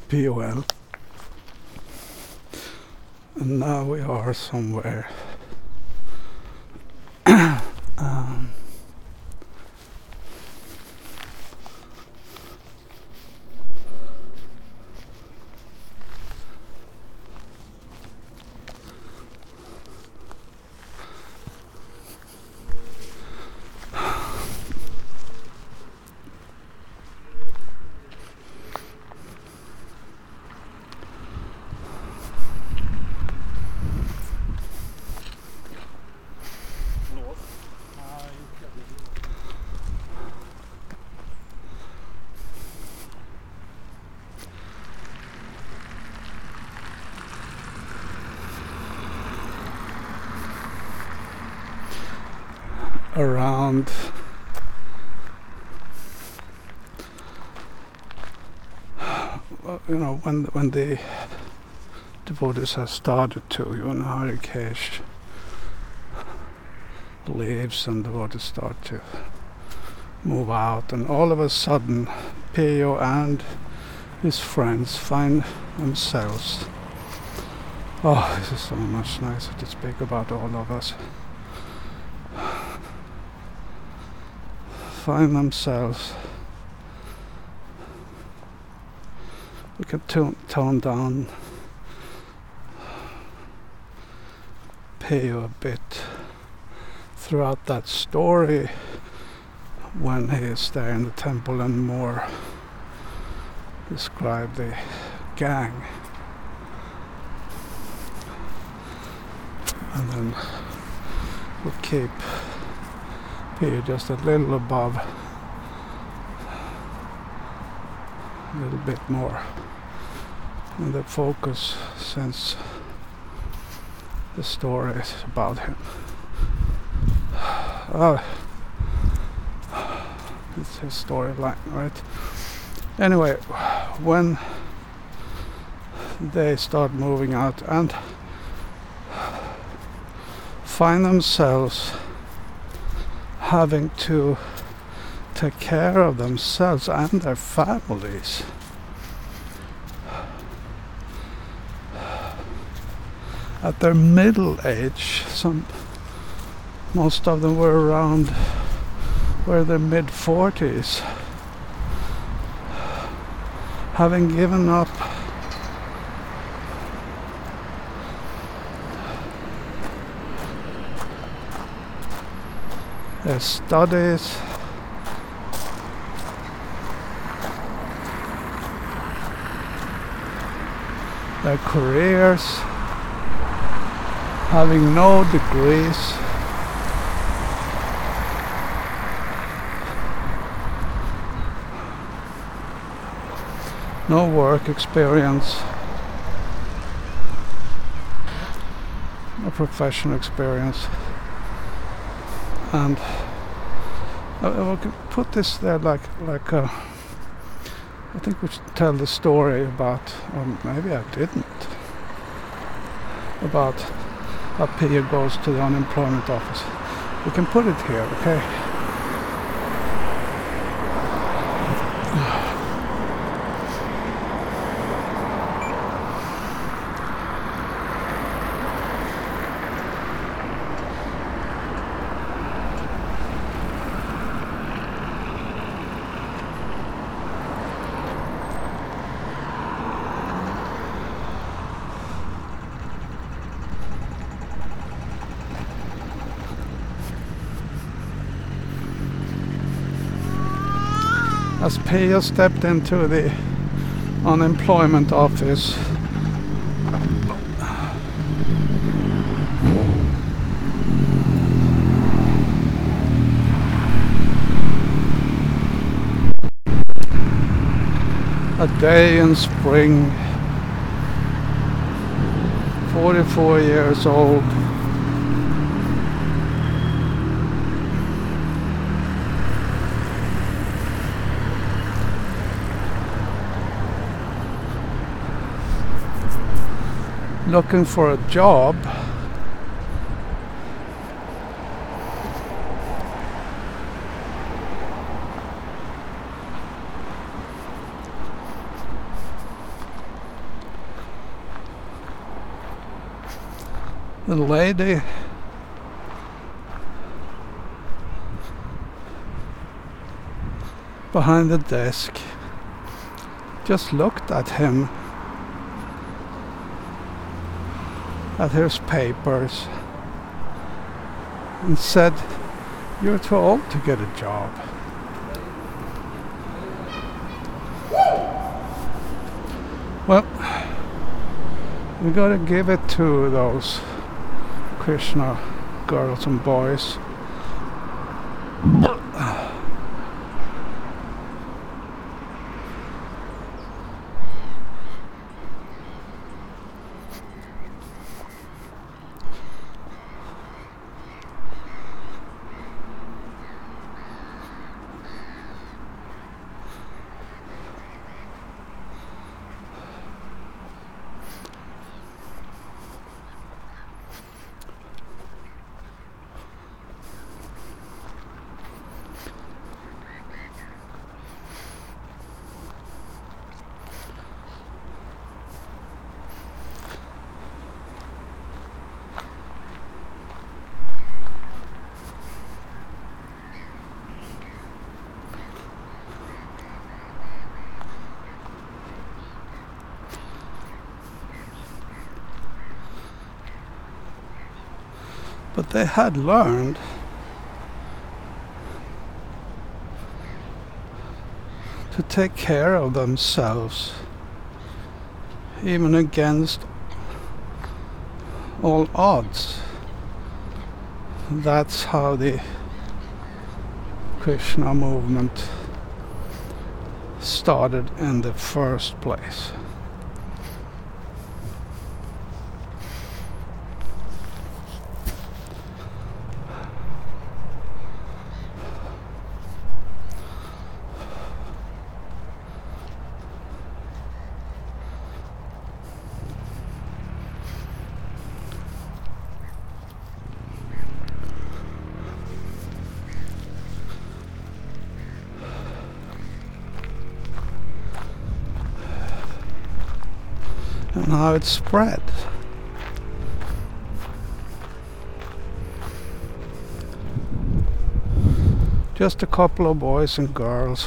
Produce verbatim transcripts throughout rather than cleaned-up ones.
P O L. And now we are somewhere um, around you know when when the devotees have started to, you know, Harikesh leaves and devotees start to move out, and all of a sudden Peyo and his friends find themselves, oh, this is so much nicer to speak about all of us, find themselves, we can tone, tone down Peyo a bit throughout that story when he is there in the temple, and more describe the gang, and then we'll keep Peyo just a little above, a little bit more in the focus, since the story is about him. Oh, it's his storyline, right? Anyway, when they start moving out and find themselves having to take care of themselves and their families, at their middle age, some most of them were around were their mid forties, having given up their studies, their careers, having no degrees, no work experience, no professional experience, and I, I can put this there like like a, I think we should tell the story about, or maybe I didn't, about how Peyo goes to the unemployment office. We can put it here, okay? As Peyo stepped into the unemployment office, a day in spring, forty-four years old, looking for a job. The lady behind the desk just looked at him, at his papers, and said, "You're too old to get a job." Well, we gotta give it to those Krishna girls and boys. But they had learned to take care of themselves, even against all odds. That's how the Krishna movement started in the first place. And how it spread. Just a couple of boys and girls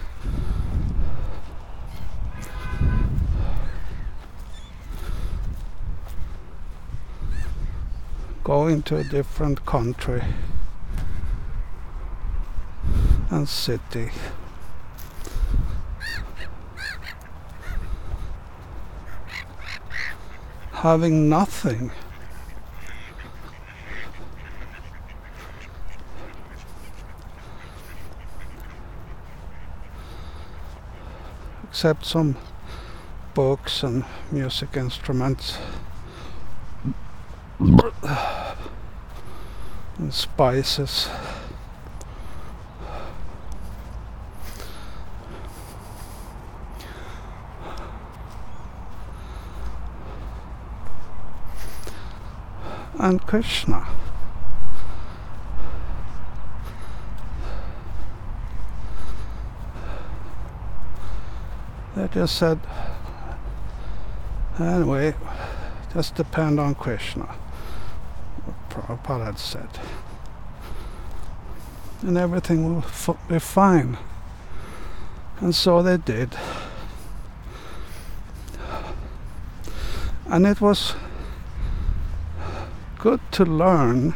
going to a different country and city, having nothing except some books and music instruments and spices. And Krishna. They just said, anyway, just depend on Krishna, what Prabhupada had said, and everything will f- be fine. And so they did. And it was good to learn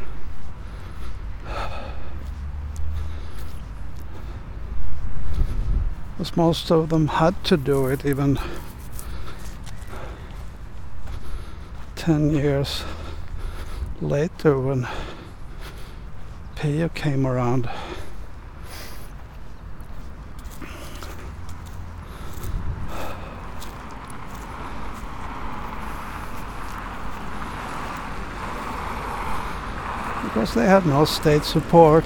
because most of them had to do it even ten years later when Peyo came around. Because they had no state support.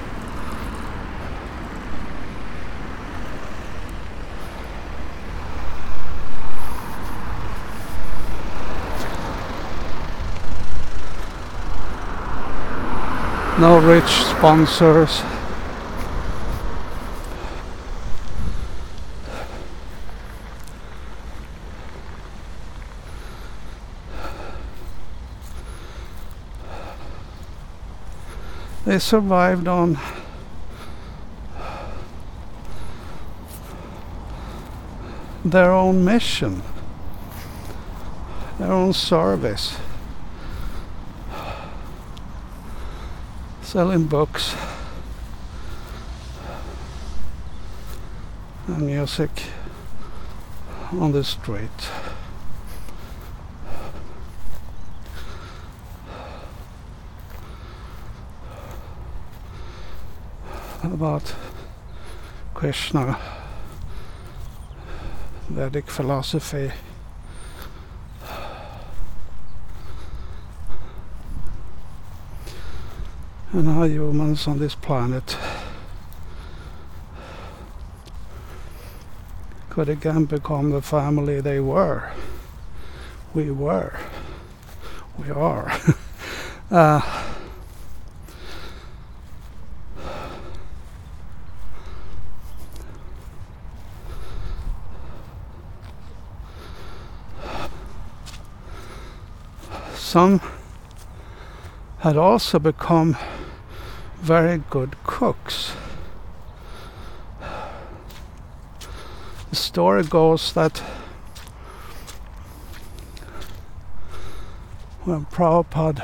No rich sponsors. They survived on their own mission, their own service, selling books and music on the street. About Krishna, Vedic philosophy, and how humans on this planet could again become the family they were. We were. We are. uh, Some had also become very good cooks. The story goes that when Prabhupada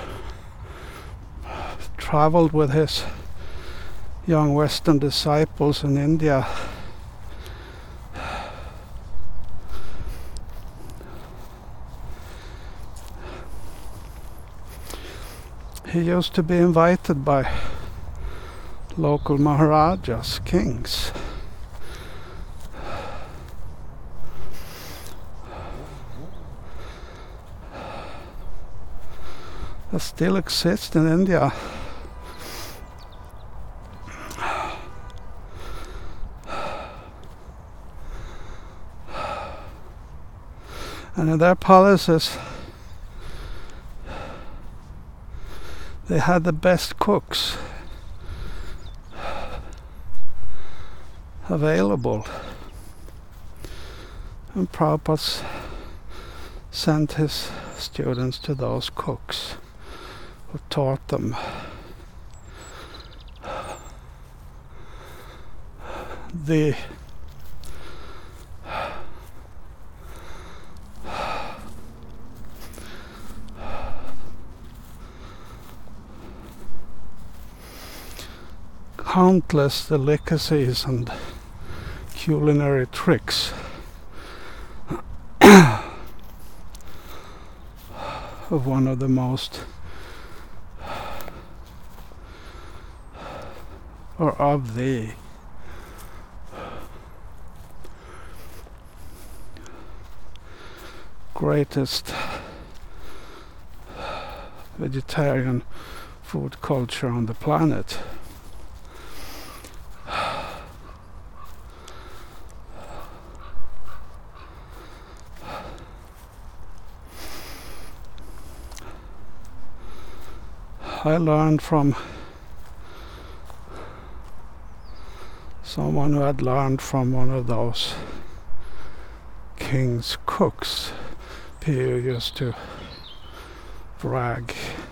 traveled with his young Western disciples in India, he used to be invited by local Maharajas, kings. That still exists in India. And in their palaces they had the best cooks available. And Prabhupada sent his students to those cooks who taught them the countless delicacies and culinary tricks of one of the most or of the greatest vegetarian food culture on the planet. I learned from someone who had learned from one of those king's cooks. He used to brag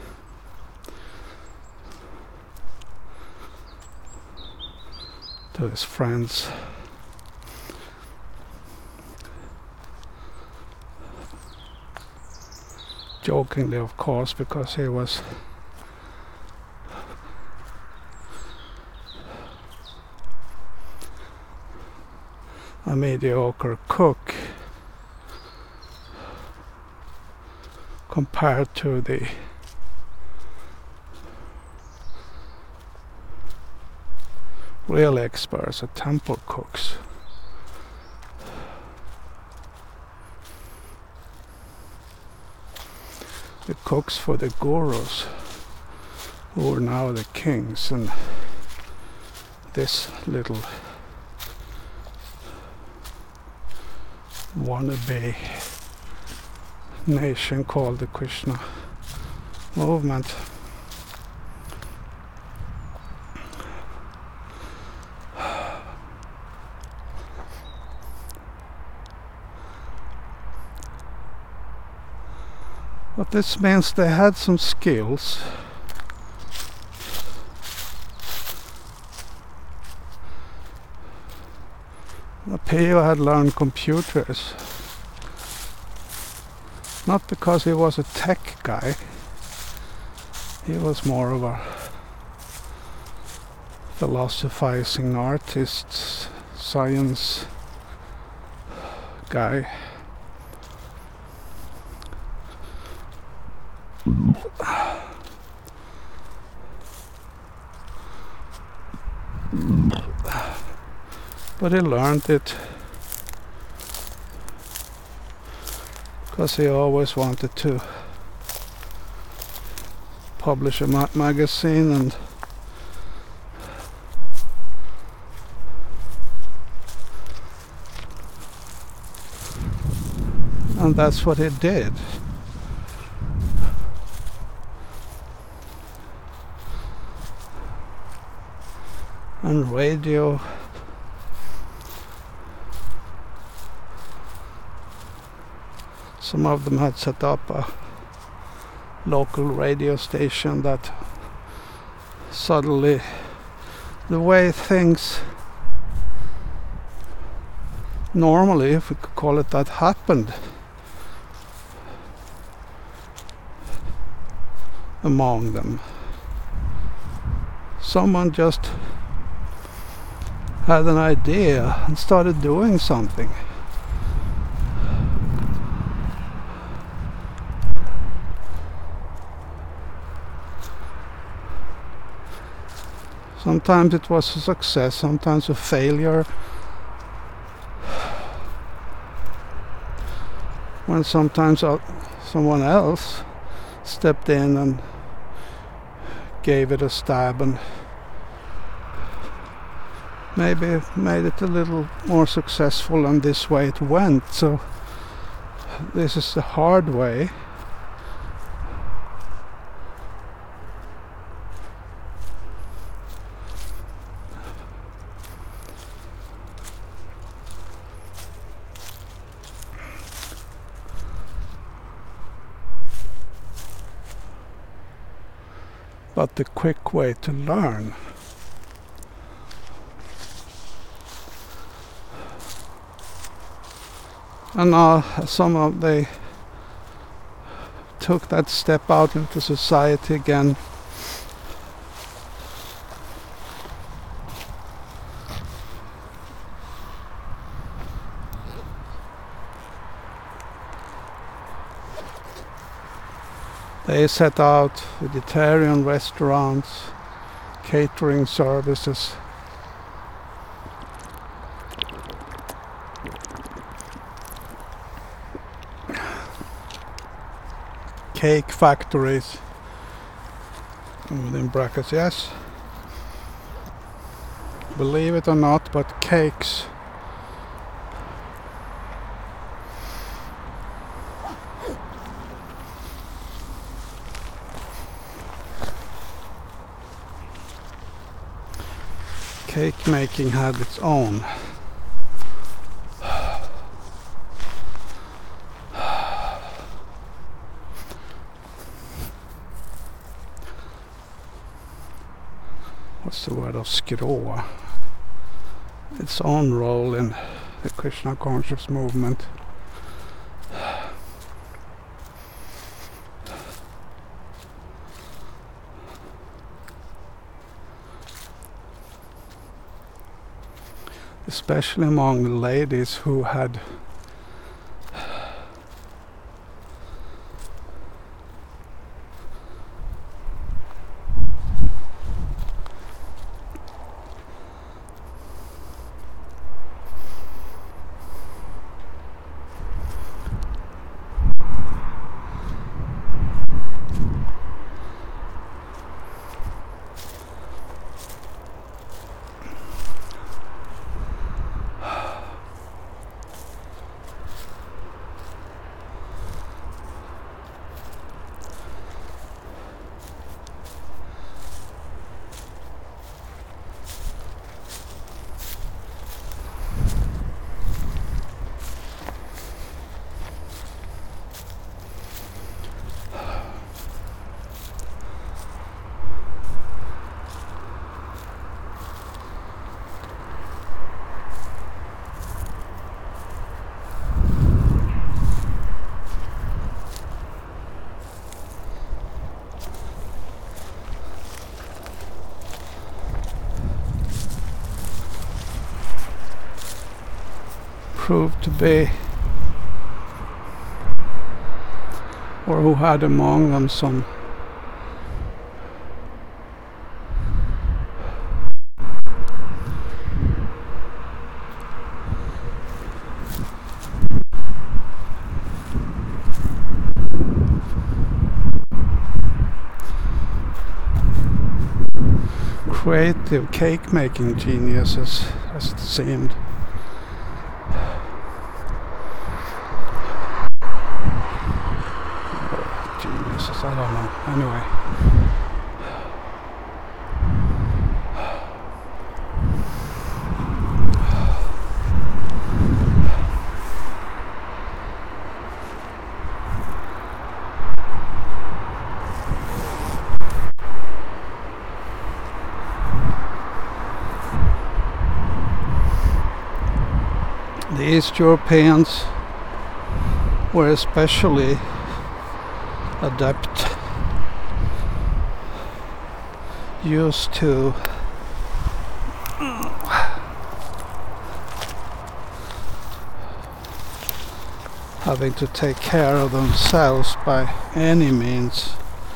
to his friends. Jokingly, of course, because he was a mediocre cook compared to the real experts, the temple cooks. The cooks for the gurus, who are now the kings, and this little wannabe nation called the Krishna movement. But this means they had some skills P O had learned computers, not because he was a tech guy. He was more of a philosophizing artist, science guy. But he learned it because he always wanted to publish a ma- magazine, and and that's what he did. And radio, some of them had set up a local radio station that suddenly, the way things normally, if we could call it that, happened among them. Someone just had an idea and started doing something. Sometimes it was a success, sometimes a failure. When sometimes uh, someone else stepped in and gave it a stab and maybe made it a little more successful, and this way it went. So this is the hard way. But the quick way to learn. And now some of they took that step out into society again. They set out vegetarian restaurants, catering services. Cake factories, within brackets, yes. Believe it or not, but cakes. Cake making had its own. What's the word of skrå? Its own role in the Krishna conscious movement. Especially among the ladies who had proved to be, or who had among them some creative cake making geniuses, as it seemed. Geniuses, I don't know. Anyway. The East Europeans were especially adept, used to having to take care of themselves by any means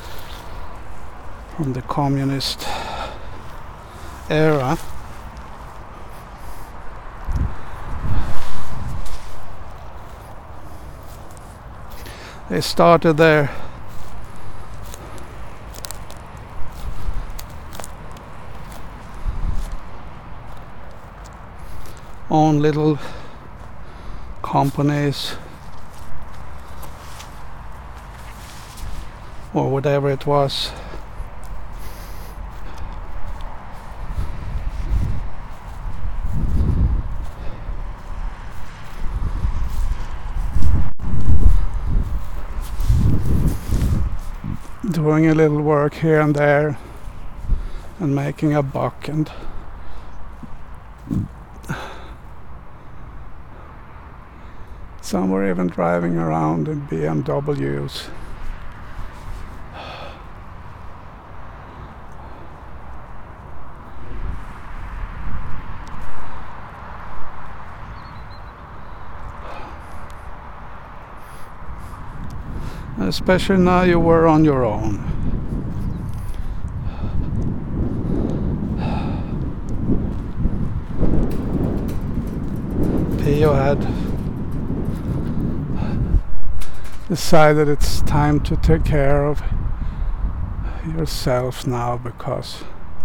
from the communist era. They started their own little companies or whatever it was. Doing a little work here and there and making a buck, and some were even driving around in B M Ws. Especially now you were on your own. Pio had decided it's time to take care of yourself now, because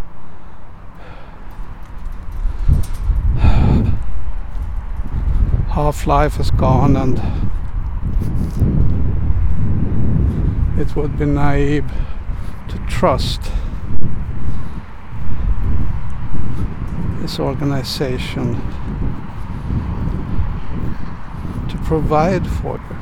half-life is gone, and it would be naive to trust this organization to provide for you.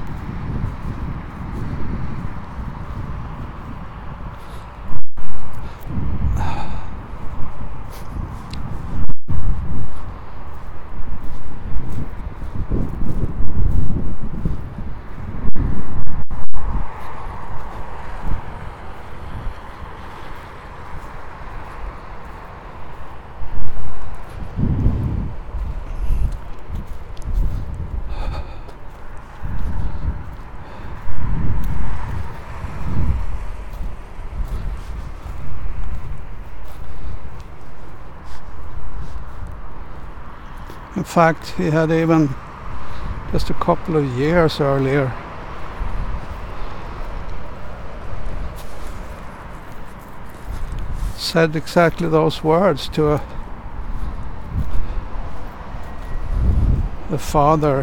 In fact, he had even just a couple of years earlier said exactly those words to a, a father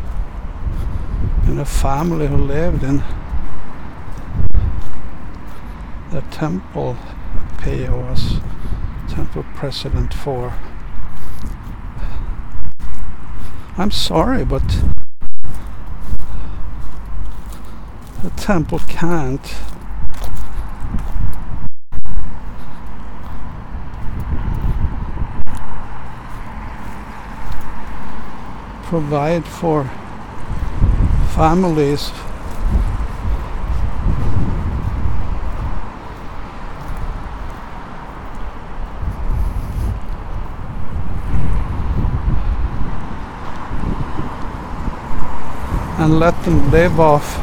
in a family who lived in the temple that Pio was temple president for. I'm sorry, but the temple can't provide for families and let them live off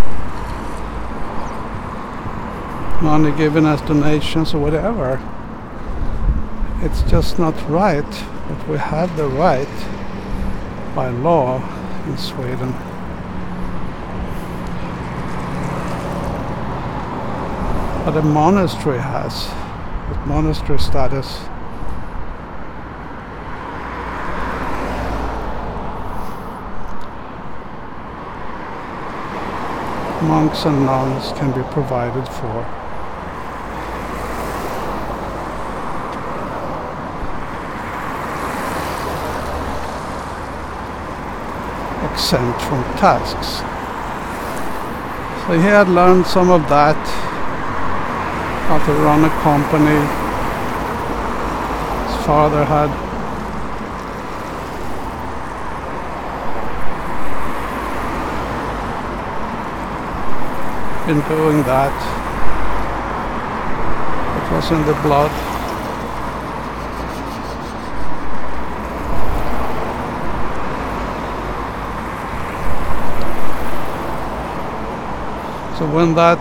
money given as donations or whatever. It's just not right, but we have the right by law in Sweden. But a monastery has, with monastery status. Monks and nuns can be provided for. Exempt from tasks. So he had learned some of that, how to run a company. His father had been doing that. It was in the blood. So when that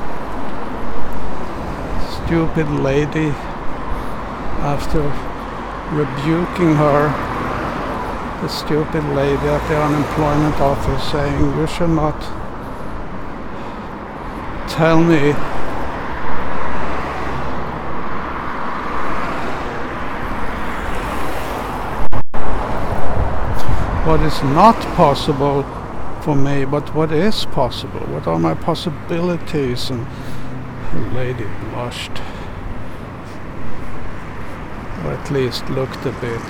stupid lady, after rebuking her, the stupid lady at the unemployment office, saying, "You should not tell me what is not possible for me, but what is possible. What are my possibilities?" And the lady blushed, or at least looked a bit.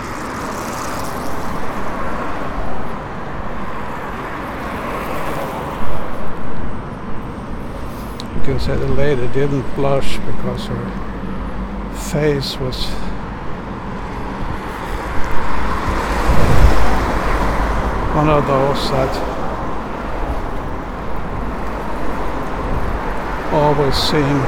You can say the lady didn't blush because her face was one of those that always seem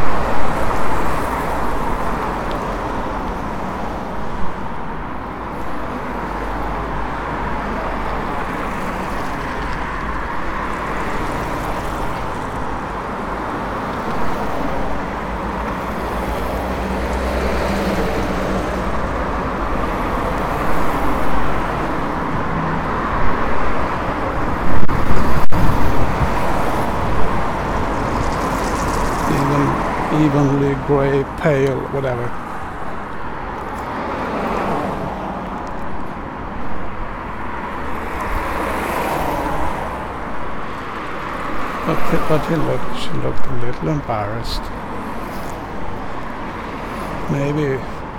evenly grey, pale, whatever. But, but he looked, she looked a little embarrassed. Maybe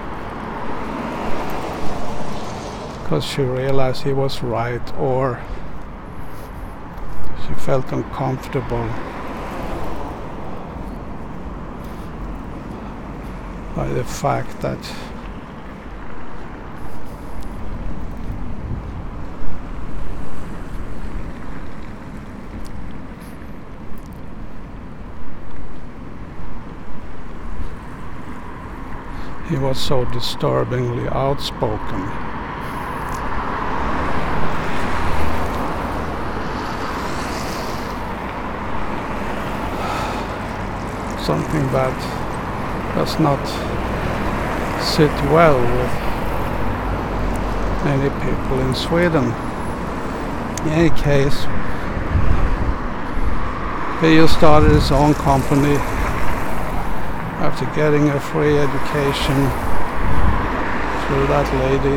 because she realized he was right, or she felt uncomfortable by the fact that he was so disturbingly outspoken. Something that does not sit well with many people in Sweden. In any case, Pio started his own company after getting a free education through that lady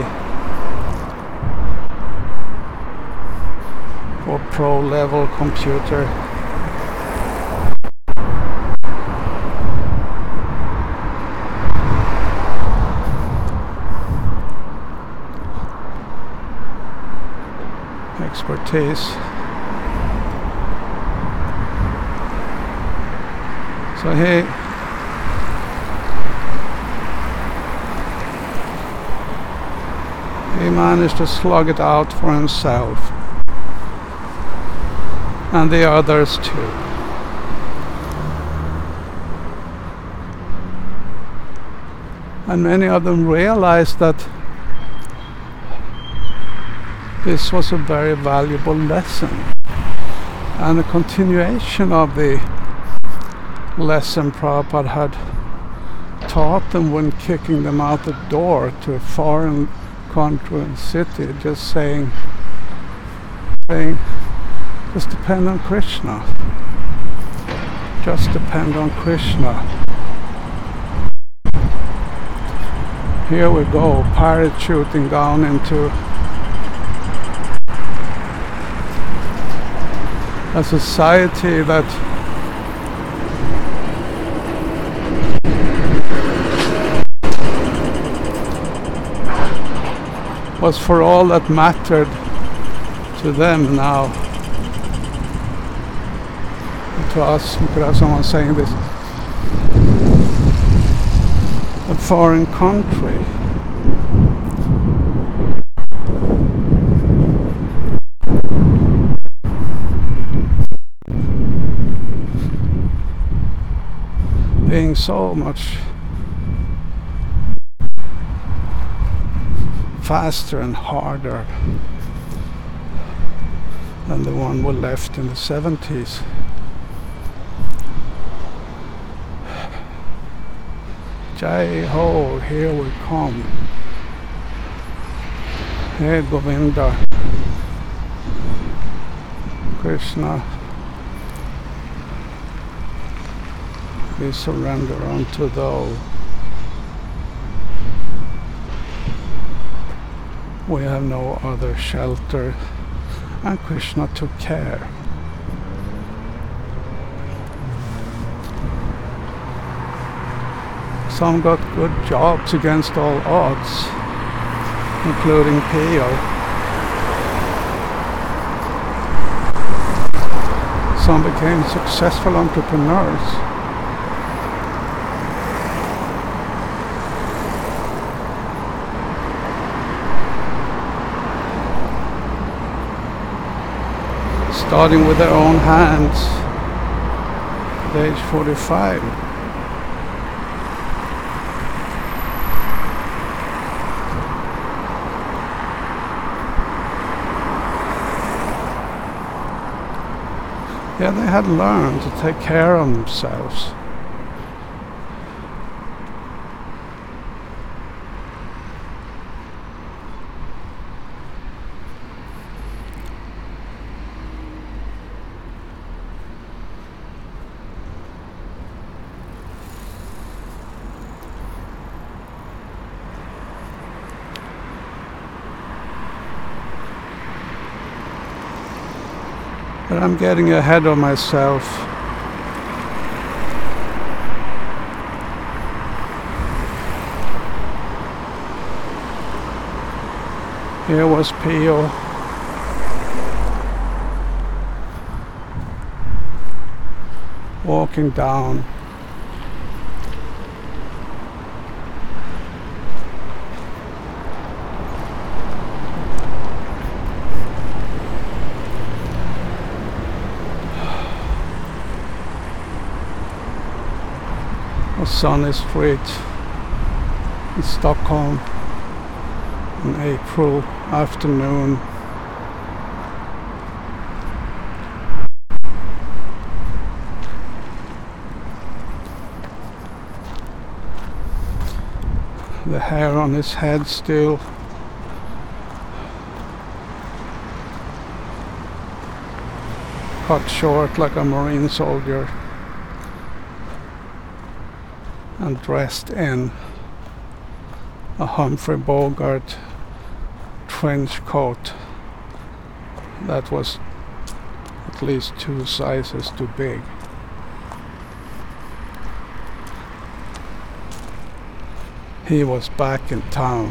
for pro-level computer. Expertise. So he he managed to slug it out for himself and the others too. And many of them realized that this was a very valuable lesson, and a continuation of the lesson Prabhupada had taught them when kicking them out the door to a foreign country and city, just saying, saying, just depend on Krishna. Just depend on Krishna. Here we go, parachuting down into a society that was for all that mattered to them now. To us, you could have someone saying this, a foreign country. Being so much faster and harder than the one we left in the seventies. Jai ho, here we come. Hey Govinda, Krishna, we surrender unto thou. We have no other shelter, and Krishna took care. Some got good jobs against all odds, including P O. Some became successful entrepreneurs. Starting with their own hands at age forty-five. Yeah, they had learned to take care of themselves. But I'm getting ahead of myself. Here was P O walking down. A sunny street in Stockholm, an April afternoon. The hair on his head still cut short like a Marine soldier, and dressed in a Humphrey Bogart trench coat that was at least two sizes too big. He was back in town.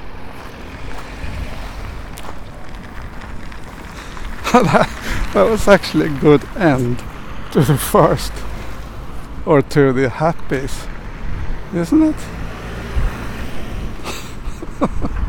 that, that was actually a good end to the first, or to the happies, isn't it?